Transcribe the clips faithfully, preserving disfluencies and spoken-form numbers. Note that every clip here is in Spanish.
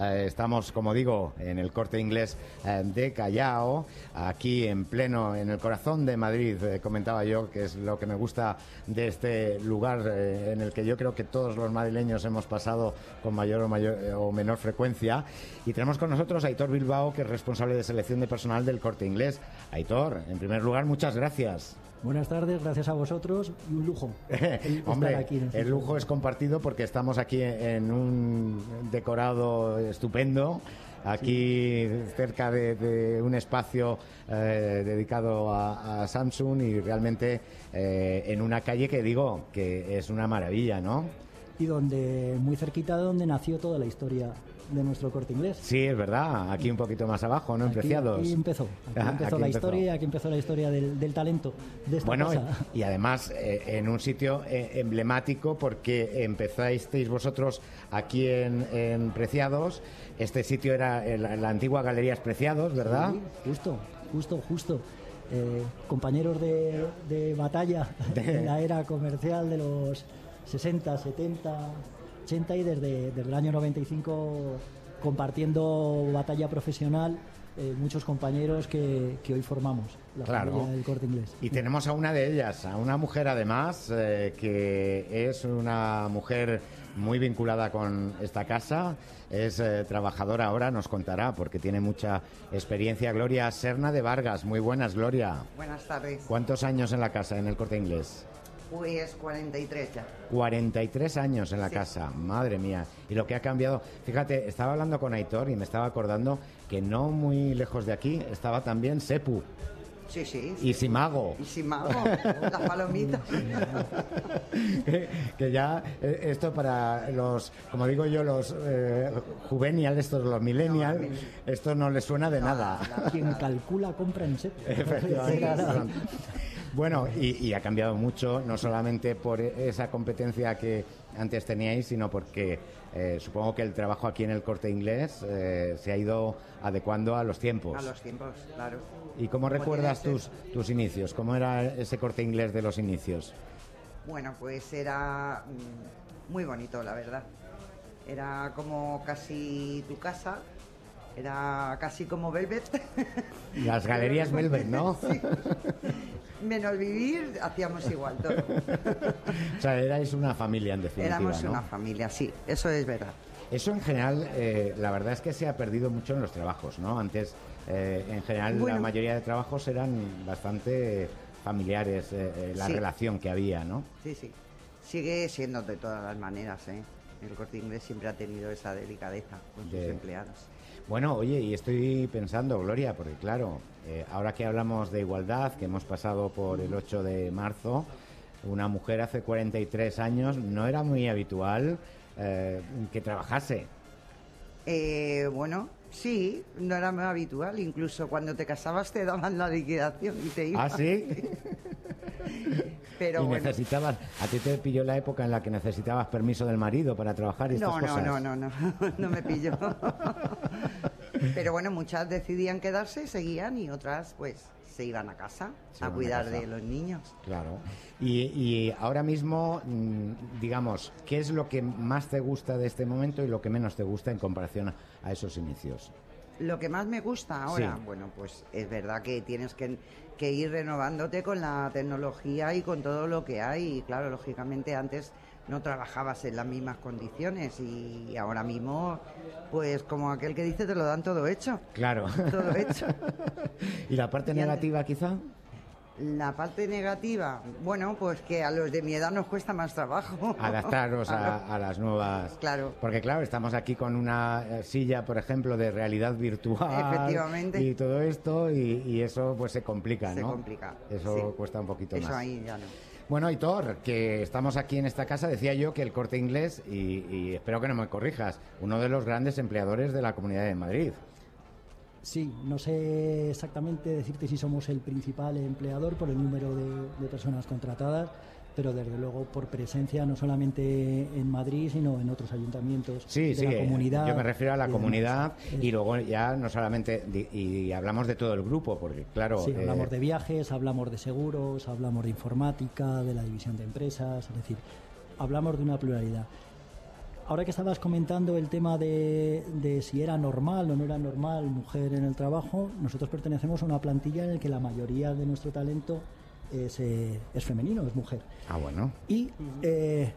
Eh, estamos, como digo, en el Corte Inglés eh, de Callao, aquí en pleno, en el corazón de Madrid. Eh, comentaba yo que es lo que me gusta de este lugar eh, en el que yo creo que todos los madrileños hemos pasado con mayor o, mayor, eh, o menor frecuencia. Y tenemos con nosotros a Aitor Bilbao, que es responsable de selección de personal del Corte Inglés. Aitor, en primer lugar, muchas gracias. Buenas tardes, gracias a vosotros y un lujo. El Hombre, aquí en el lujo es compartido porque estamos aquí en un decorado estupendo, aquí sí, cerca de, de un espacio eh, dedicado a, a Samsung y realmente eh, en una calle que digo que es una maravilla, ¿no? Y donde, muy cerquita de donde nació toda la historia de nuestro Corte Inglés. Sí, es verdad, aquí un poquito más abajo, ¿no? En aquí, Preciados. Aquí empezó, aquí empezó aquí la empezó. historia y aquí empezó la historia del, del talento de esta bueno, casa. Y, y además eh, en un sitio eh, emblemático porque empezasteis vosotros aquí en, en Preciados. Este sitio era el, la antigua Galerías Preciados, ¿verdad? Sí, justo, justo, justo. Eh, compañeros de, de batalla de... en la era comercial de los sesenta, setenta, ochenta y desde, desde el año noventa y cinco compartiendo batalla profesional, eh, muchos compañeros que, que hoy formamos la claro. familia del Corte Inglés. Y tenemos a una de ellas, a una mujer además, eh, que es una mujer muy vinculada con esta casa, es eh, trabajadora ahora, nos contará, porque tiene mucha experiencia. Gloria Serna de Vargas, muy buenas, Gloria. Buenas tardes. ¿Cuántos años en la casa, en el Corte Inglés? Pues cuarenta y tres ya. cuarenta y tres años en la sí. casa, madre mía. Y lo que ha cambiado, fíjate, estaba hablando con Aitor y me estaba acordando que no muy lejos de aquí estaba también Sepu. Sí, sí. Y Simago. Y Simago, las palomitas. que, que ya, eh, esto para los, como digo yo, los eh, juvenials, estos, los millennials, no, esto no les suena de no, nada. nada. Quien calcula compra en Sepu. Efectivamente. Bueno, y, y ha cambiado mucho, no solamente por esa competencia que antes teníais, sino porque eh, supongo que el trabajo aquí en el Corte Inglés eh, se ha ido adecuando a los tiempos. A los tiempos, claro. ¿Y cómo recuerdas tus, tus inicios? ¿Cómo era ese Corte Inglés de los inicios? Bueno, pues era mmm, muy bonito, la verdad. Era como casi tu casa. Era casi como Velvet. Las galerías Velvet, ¿no? Sí. Menos vivir, hacíamos igual todo. O sea, erais una familia, en definitiva, Éramos ¿no? una familia, sí, eso es verdad. Eso en general, eh, la verdad es que se ha perdido mucho en los trabajos, ¿no? Antes, eh, en general, bueno, la mayoría de trabajos eran bastante familiares, eh, eh, la sí. relación que había, ¿no? Sí, sí. Sigue siendo de todas las maneras, ¿eh? El Corte Inglés siempre ha tenido esa delicadeza con sus de... empleados. Bueno, oye, y estoy pensando, Gloria, porque claro, eh, ahora que hablamos de igualdad, que hemos pasado por el ocho de marzo, una mujer hace cuarenta y tres años no era muy habitual eh, que trabajase. Eh, bueno, sí, no era muy habitual. Incluso cuando te casabas te daban la liquidación y te ibas. ¿Ah, sí? Pero y bueno. necesitabas, ¿a ti te pilló la época en la que necesitabas permiso del marido para trabajar y estas no, cosas? No, no, no, no, no me pilló. Pero bueno, muchas decidían quedarse, seguían y otras pues se iban a casa se a cuidar a casa. de los niños. Claro. Y, y ahora mismo, digamos, ¿qué es lo que más te gusta de este momento y lo que menos te gusta en comparación a esos inicios? Lo que más me gusta ahora, sí. bueno, pues es verdad que tienes que, que ir renovándote con la tecnología y con todo lo que hay. Y claro, lógicamente antes no trabajabas en las mismas condiciones y ahora mismo, pues como aquel que dice, te lo dan todo hecho. Claro. Todo hecho. ¿Y la parte y negativa antes, quizá? La parte negativa, bueno, pues que a los de mi edad nos cuesta más trabajo. Adaptaros a, a las nuevas. Claro. Porque claro, estamos aquí con una silla, por ejemplo, de realidad virtual. Efectivamente. Y todo esto, y, y eso pues se complica, se ¿no? Se complica. Eso sí. cuesta un poquito eso más. Eso ahí ya no. Bueno, Aitor, que estamos aquí en esta casa, decía yo que el Corte Inglés, y, y espero que no me corrijas, uno de los grandes empleadores de la Comunidad de Madrid. Sí, no sé exactamente decirte si somos el principal empleador por el número de, de personas contratadas, pero desde luego por presencia no solamente en Madrid, sino en otros ayuntamientos sí, de sí, la comunidad. Yo me refiero a la y comunidad demás. y luego ya no solamente, y, y hablamos de todo el grupo, porque claro... Sí, hablamos eh, de viajes, hablamos de seguros, hablamos de informática, de la división de empresas, es decir, hablamos de una pluralidad. ahora que estabas comentando el tema de, de si era normal o no era normal mujer en el trabajo, nosotros pertenecemos a una plantilla en la que la mayoría de nuestro talento es, eh, es femenino, es mujer. Ah, bueno. Y eh,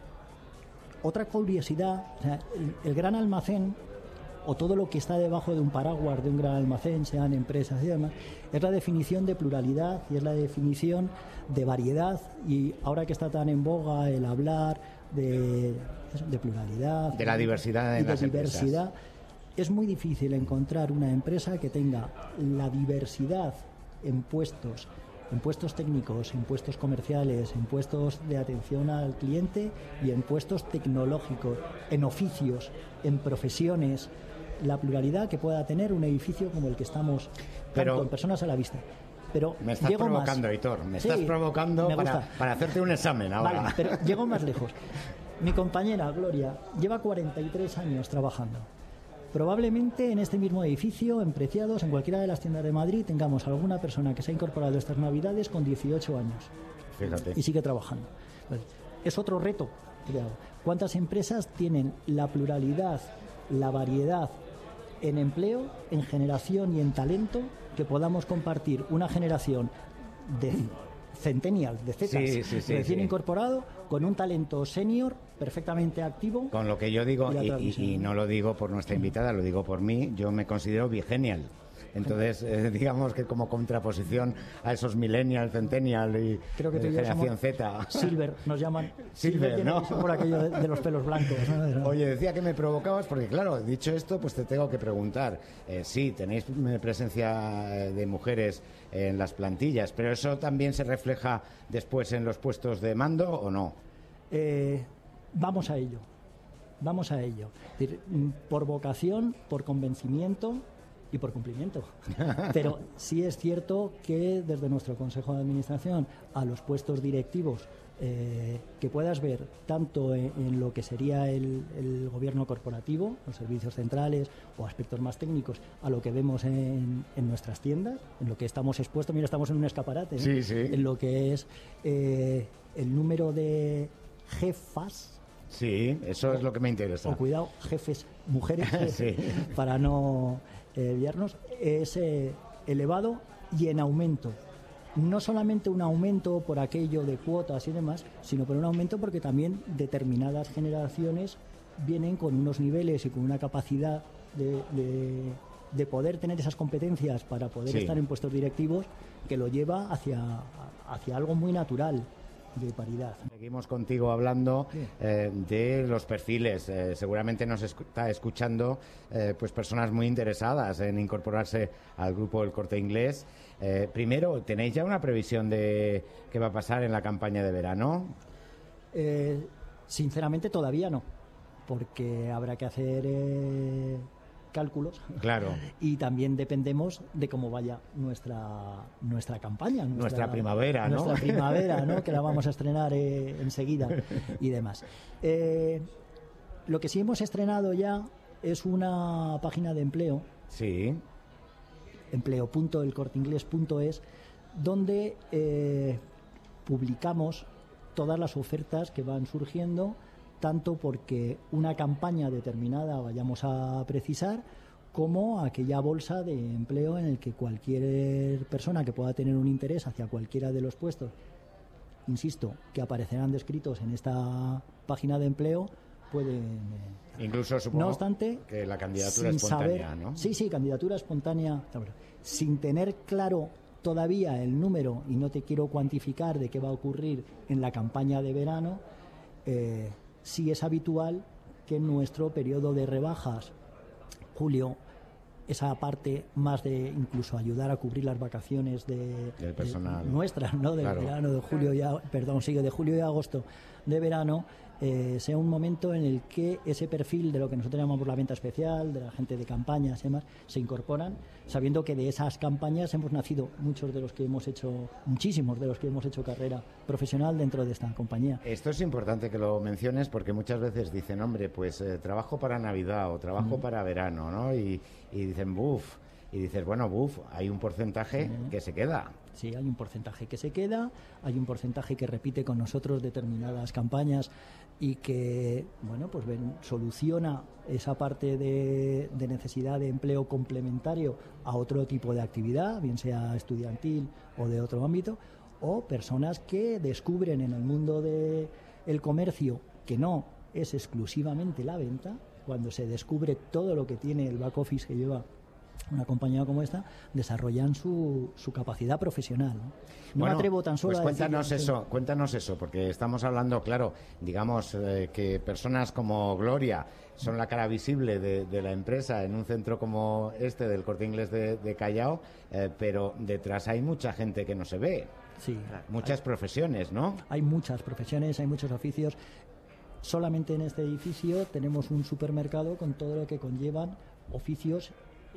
otra curiosidad, o sea, el, el gran almacén, o todo lo que está debajo de un paraguas de un gran almacén, sean empresas y demás, es la definición de pluralidad y es la definición de variedad. Y ahora que está tan en boga el hablar de, de pluralidad, de la diversidad en y de las diversidad, empresas, es muy difícil encontrar una empresa que tenga la diversidad en puestos, en puestos técnicos, en puestos comerciales, en puestos de atención al cliente y en puestos tecnológicos, en oficios, en profesiones, la pluralidad que pueda tener un edificio como el que estamos, pero tanto en personas a la vista. Pero me estás llego provocando, más. Hitor, me Sí, estás provocando me para, gusta. para hacerte un examen ahora. Vale, pero llego más lejos. Mi compañera Gloria lleva cuarenta y tres años trabajando. Probablemente en este mismo edificio, en Preciados, en cualquiera de las tiendas de Madrid, tengamos alguna persona que se ha incorporado estas Navidades con dieciocho años. Fíjate. Y sigue trabajando. Entonces, es otro reto. ¿Cuántas empresas tienen la pluralidad, la variedad en empleo, en generación y en talento, que podamos compartir una generación de centennial, de zetas, sí, sí, sí, recién sí. incorporado, con un talento senior perfectamente activo? Con lo que yo digo, y, y, y, y no lo digo por nuestra invitada, lo digo por mí, yo me considero bigenial. Entonces, eh, digamos que como contraposición a esos millennial, centennial y creo que eh, generación Z. Silver, nos llaman. Silver, ¿no? Por aquello de, de los pelos blancos, ¿no? Oye, decía que me provocabas porque, claro, dicho esto, pues te tengo que preguntar. Eh, sí, tenéis presencia de mujeres en las plantillas, pero ¿eso también se refleja después en los puestos de mando o no? Eh, vamos a ello. Vamos a ello. Es decir, por vocación, por convencimiento y por cumplimiento. Pero sí es cierto que desde nuestro Consejo de Administración a los puestos directivos eh, que puedas ver tanto en, en lo que sería el, el gobierno corporativo, los servicios centrales o aspectos más técnicos, a lo que vemos en, en nuestras tiendas, en lo que estamos expuestos. Mira, estamos en un escaparate, ¿eh? Sí, sí. En lo que es eh, el número de jefas. Sí, eso es lo que me interesa. O cuidado, jefes, mujeres, sí. para no eh, liarnos, es eh, elevado y en aumento. No solamente un aumento por aquello de cuotas y demás, sino por un aumento porque también determinadas generaciones vienen con unos niveles y con una capacidad de, de, de poder tener esas competencias para poder sí. estar en puestos directivos, que lo lleva hacia, hacia algo muy natural de paridad. Seguimos contigo hablando sí. eh, de los perfiles. Eh, seguramente nos está escuchando eh, pues personas muy interesadas en incorporarse al grupo El Corte Inglés. Eh, primero, ¿tenéis ya una previsión de qué va a pasar en la campaña de verano? Eh, sinceramente todavía no, porque habrá que hacer eh, cálculos. Claro. Y también dependemos de cómo vaya nuestra nuestra campaña. Nuestra, nuestra primavera, ¿no? Nuestra primavera, ¿no? Que la vamos a estrenar eh, enseguida y demás. Eh, lo que sí hemos estrenado ya es una página de empleo. Sí. empleo punto el corte inglés punto es, donde eh, publicamos todas las ofertas que van surgiendo, tanto porque una campaña determinada vayamos a precisar, como aquella bolsa de empleo en el que cualquier persona que pueda tener un interés hacia cualquiera de los puestos, insisto, que aparecerán descritos en esta página de empleo, pueden... Incluso supongo no obstante, que la candidatura sin espontánea, saber, ¿no? Sí, sí, candidatura espontánea, sin tener claro todavía el número, y no te quiero cuantificar de qué va a ocurrir en la campaña de verano, eh, sí es habitual que en nuestro periodo de rebajas, julio, esa parte más de incluso ayudar a cubrir las vacaciones de, del personal de nuestras, ¿no? Del claro. verano, de julio y a, perdón, sigue de julio y agosto de verano, eh, sea un momento en el que ese perfil de lo que nosotros llamamos la venta especial, de la gente de campañas y demás, se incorporan, sabiendo que de esas campañas hemos nacido muchos de los que hemos hecho, muchísimos de los que hemos hecho carrera profesional dentro de esta compañía. Esto es importante que lo menciones porque muchas veces dicen, hombre, pues eh, trabajo para Navidad o trabajo mm. para verano, ¿no? Y, y dicen, buf, y dices, bueno, buf, hay un porcentaje Sí. que se queda. Sí, hay un porcentaje que se queda, hay un porcentaje que repite con nosotros determinadas campañas y que, bueno, pues ven, soluciona esa parte de, de necesidad de empleo complementario a otro tipo de actividad, bien sea estudiantil o de otro ámbito, o personas que descubren en el mundo del comercio que no es exclusivamente la venta, cuando se descubre todo lo que tiene el back office que lleva una compañía como esta, desarrollan su, su capacidad profesional. No, no Bueno, me atrevo tan solo pues a decir cuéntanos que- eso, cuéntanos eso, porque estamos hablando, claro, digamos eh, que personas como Gloria son la cara visible de, de la empresa en un centro como este del Corte Inglés de, de Callao, eh, pero detrás hay mucha gente que no se ve, Sí, muchas profesiones, ¿no? hay muchas profesiones, hay muchos oficios. Solamente en este edificio tenemos un supermercado con todo lo que conllevan oficios,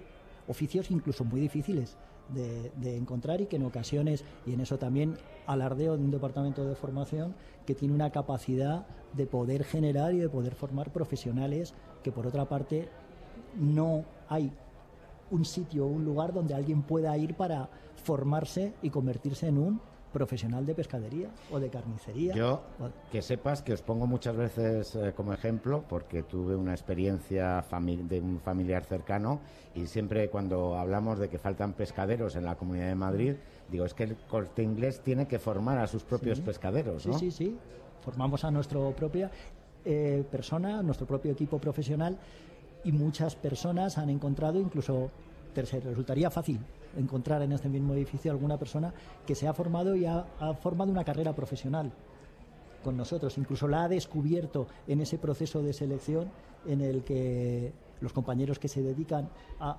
oficios incluso muy difíciles de, de encontrar y que en ocasiones, y en eso también alardeo de un departamento de formación que tiene una capacidad de poder generar y de poder formar profesionales que por otra parte no hay un sitio o un lugar donde alguien pueda ir para formarse y convertirse en un profesional de pescadería o de carnicería. Yo, O- que sepas que os pongo muchas veces eh, como ejemplo, porque tuve una experiencia fami- de un familiar cercano y siempre cuando hablamos de que faltan pescaderos en la Comunidad de Madrid, digo, es que el Corte Inglés tiene que formar a sus propios Sí. pescaderos, ¿no? Sí, sí, sí. Formamos a nuestra propia eh, persona, nuestro propio equipo profesional y muchas personas han encontrado, incluso te resultaría fácil encontrar en este mismo edificio alguna persona que se ha formado y ha, ha formado una carrera profesional con nosotros, incluso la ha descubierto en ese proceso de selección en el que los compañeros que se dedican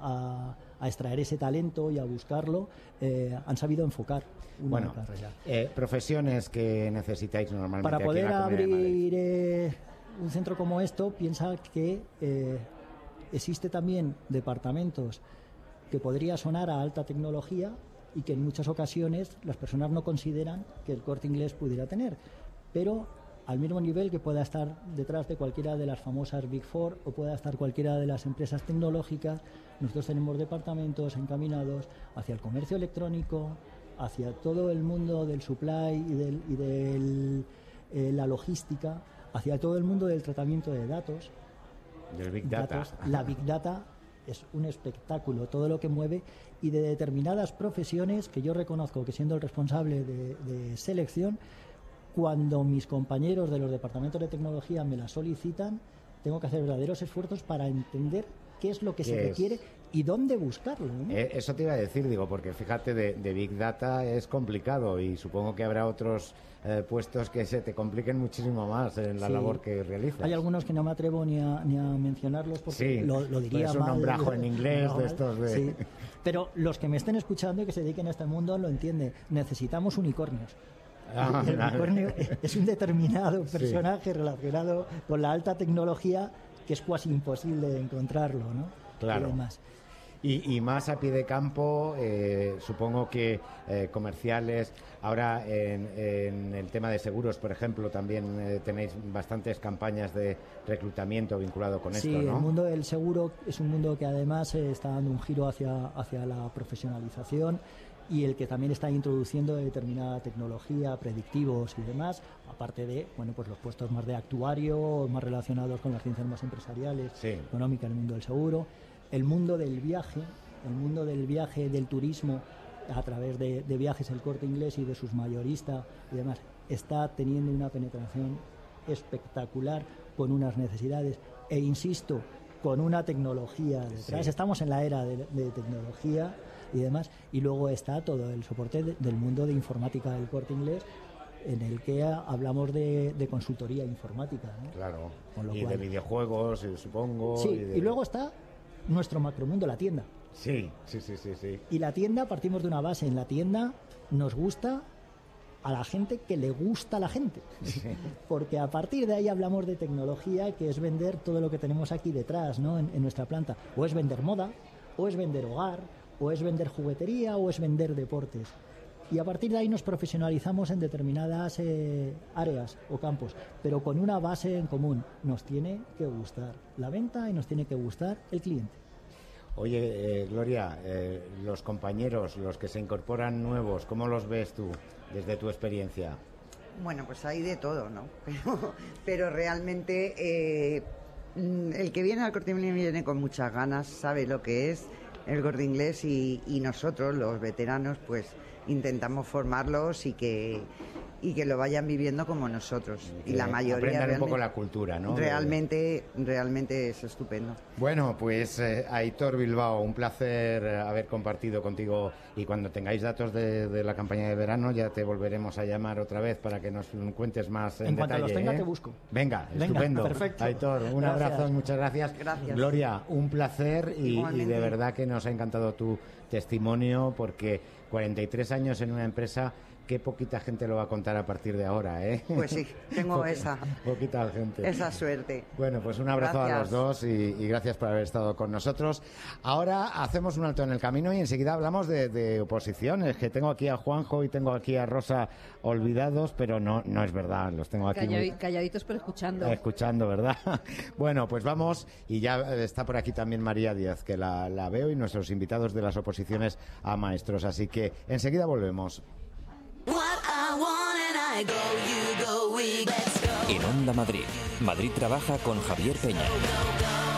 a, a- a extraer ese talento y a buscarlo eh, han sabido enfocar una Bueno, carrera. eh, profesiones que necesitáis normalmente Para aquí en poder la Comunidad de Madrid. abrir eh, un centro como esto, piensa que eh, existe también departamentos que podría sonar a alta tecnología y que en muchas ocasiones las personas no consideran que el Corte Inglés pudiera tener, pero al mismo nivel que pueda estar detrás de cualquiera de las famosas Big Four o pueda estar cualquiera de las empresas tecnológicas, nosotros tenemos departamentos encaminados hacia el comercio electrónico, hacia todo el mundo del supply y de y del, eh, la logística, hacia todo el mundo del tratamiento de datos. Del Big Data. Datos. La Big Data es un espectáculo, todo lo que mueve y de determinadas profesiones que yo reconozco que siendo el responsable de, de selección, cuando mis compañeros de los departamentos de tecnología me la solicitan, tengo que hacer verdaderos esfuerzos para entender qué es lo que se ¿Qué es? requiere y dónde buscarlo, ¿no? Eh, eso te iba a decir, digo, porque fíjate, de, de Big Data es complicado y supongo que habrá otros eh, puestos que se te compliquen muchísimo más en la Sí. labor que realizas. Hay algunos que no me atrevo ni a, ni a mencionarlos porque Sí, lo, lo diría pues un mal. nombrajo en inglés de estos de- Sí. Pero los que me estén escuchando y que se dediquen a este mundo lo entienden. Necesitamos unicornios. Ah, Y el vale. unicornio es un determinado Sí. personaje relacionado con la alta tecnología que es casi imposible de encontrarlo, ¿no? Claro. Y demás. Y, y más a pie de campo, eh, supongo que eh, comerciales. Ahora en, en el tema de seguros, por ejemplo, también eh, tenéis bastantes campañas de reclutamiento vinculado con Sí, esto, ¿no? el mundo del seguro es un mundo que además eh, está dando un giro hacia, hacia la profesionalización y el que también está introduciendo determinada tecnología, predictivos y demás, aparte de bueno pues los puestos más de actuario, más relacionados con las ciencias más empresariales, Sí. económicas, el mundo del seguro, el mundo del viaje, el mundo del viaje, del turismo, a través de, de Viajes El Corte Inglés y de sus mayoristas y demás, está teniendo una penetración espectacular con unas necesidades e insisto, con una tecnología detrás. Sí. Estamos en la era de, de tecnología y demás, y luego está todo el soporte de- del mundo de informática del Corte Inglés, en el que a- hablamos de, de consultoría informática, ¿no? Claro. Con lo Y cual- de videojuegos, eh, supongo. Sí, de- y luego está nuestro macromundo, la tienda. Sí, sí, sí, sí, sí. Y la tienda, partimos de una base. En la tienda nos gusta a la gente que le gusta a la gente. Porque a partir de ahí hablamos de tecnología, que es vender todo lo que tenemos aquí detrás, ¿no? en, en nuestra planta. O es vender moda, o es vender hogar, o es vender juguetería, o es vender deportes. Y a partir de ahí nos profesionalizamos en determinadas eh, áreas o campos, pero con una base en común. Nos tiene que gustar la venta y nos tiene que gustar el cliente. Oye, eh, Gloria, eh, los compañeros, los que se incorporan nuevos, ¿cómo los ves tú desde tu experiencia? Bueno, pues hay de todo, ¿no? Pero, pero realmente eh, el que viene al Corte Inglés viene con muchas ganas, sabe lo que es el Corte Inglés y, y nosotros, los veteranos, pues intentamos formarlos y que y que lo vayan viviendo como nosotros. Y, y la mayoría aprendan un poco la cultura, ¿no? Realmente, realmente es estupendo. Bueno, pues eh, Aitor Bilbao, un placer haber compartido contigo, y cuando tengáis datos de, de la campaña de verano ya te volveremos a llamar otra vez para que nos cuentes más en, en detalle. En cuanto los tenga ¿eh? te busco. Venga, Venga, estupendo. Perfecto. Aitor, un gracias. abrazo y muchas gracias. Gracias. Gloria, un placer y, y de verdad que nos ha encantado tu testimonio, porque cuarenta y tres años en una empresa, qué poquita gente lo va a contar a partir de ahora, ¿eh? Pues sí, tengo po esa poquita gente. Esa suerte. Bueno, pues un abrazo gracias. a los dos y, y gracias por haber estado con nosotros. Ahora hacemos un alto en el camino y enseguida hablamos de, de oposiciones, que tengo aquí a Juanjo y tengo aquí a Rosa olvidados, pero no, no es verdad, los tengo aquí Calladi muy... calladitos pero escuchando. Escuchando, ¿verdad? Bueno, pues vamos, y ya está por aquí también María Díaz, que la, la veo, y nuestros invitados de las oposiciones a maestros, así que enseguida volvemos. En Onda Madrid, Madrid trabaja con Javier Peña.